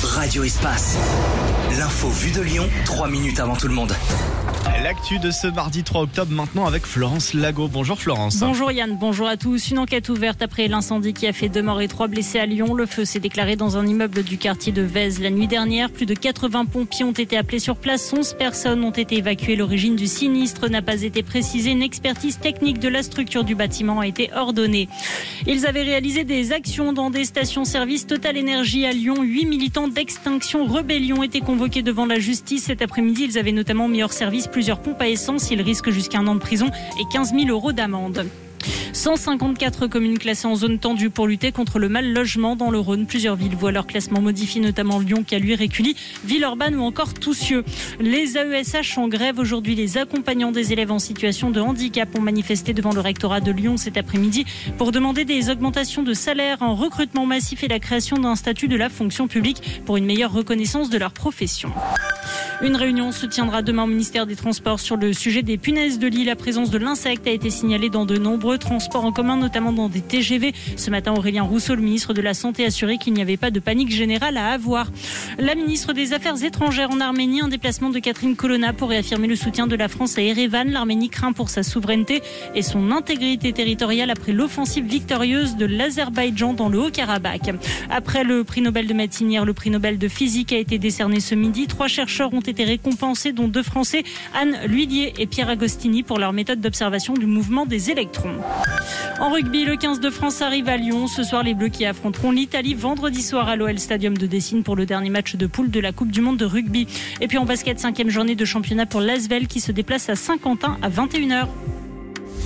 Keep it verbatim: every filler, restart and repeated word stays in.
Radio Espace. L'info vue de Lyon, trois minutes avant tout le monde. L'actu de ce mardi trois octobre maintenant avec Florence Lago. Bonjour Florence. Bonjour Yann, bonjour à tous. Une enquête ouverte après l'incendie qui a fait deux morts et trois blessés à Lyon. Le feu s'est déclaré dans un immeuble du quartier de Vèze la nuit dernière. Plus de quatre-vingts pompiers ont été appelés sur place. onze personnes ont été évacuées. L'origine du sinistre n'a pas été précisée. Une expertise technique de la structure du bâtiment a été ordonnée. Ils avaient réalisé des actions dans des stations-service Total Énergie à Lyon. Huit militants d'Extinction Rebellion étaient convoqués devant la justice. Cet après-midi, ils avaient notamment mis hors service plusieurs pompes à essence. Ils risquent jusqu'à un an de prison et quinze mille euros d'amende. cent cinquante-quatre communes classées en zone tendue pour lutter contre le mal logement dans le Rhône. Plusieurs villes voient leur classement modifié, notamment Lyon, Caluire, Écully, Villeurbanne ou encore Toussieux. Les A E S H en grève aujourd'hui. Les accompagnants des élèves en situation de handicap ont manifesté devant le rectorat de Lyon cet après-midi pour demander des augmentations de salaire, un recrutement massif et la création d'un statut de la fonction publique pour une meilleure reconnaissance de leur profession. Une réunion se tiendra demain au ministère des Transports sur le sujet des punaises de lit. La présence de l'insecte a été signalée dans de nombreux transports en commun, notamment dans des T G V. Ce matin, Aurélien Rousseau, le ministre de la Santé, a assuré qu'il n'y avait pas de panique générale à avoir. La ministre des Affaires étrangères en Arménie, un déplacement de Catherine Colonna pour réaffirmer le soutien de la France à Erevan. L'Arménie craint pour sa souveraineté et son intégrité territoriale après l'offensive victorieuse de l'Azerbaïdjan dans le Haut-Karabakh. Après le prix Nobel de médecine hier, le prix Nobel de physique a été décerné ce midi. Trois chercheurs ont été récompensés, dont deux Français, Anne Lhuillier et Pierre Agostini, pour leur méthode d'observation du mouvement des électrons. En rugby, le quinze de France arrive à Lyon. Ce soir, les Bleus qui affronteront l'Italie vendredi soir à l'O L Stadium de Dessine pour le dernier match de poule de la Coupe du Monde de rugby. Et puis en basket, cinquième journée de championnat pour l'Asvel qui se déplace à Saint-Quentin à vingt et une heures.